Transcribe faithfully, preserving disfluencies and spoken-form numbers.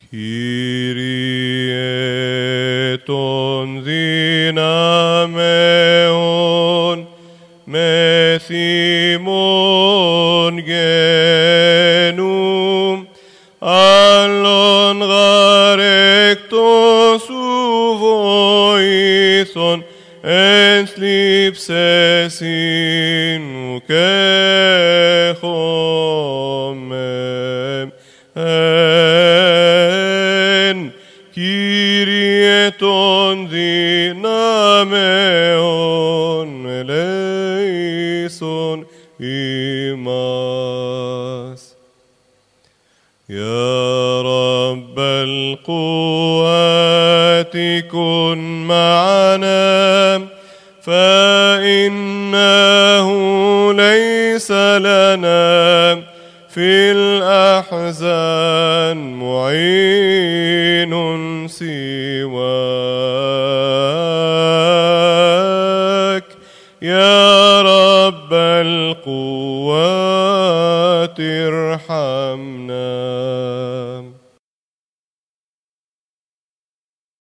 Kyrie ton dinameon me thimon genum allon garectos uvoithon ens lipses in ukechomem en Kyrie ton dinameon eleison imas. يا رب القوات كن معنا فإنه ليس لنا في الأحزان معين سواك يا رب القوات ارحمنا.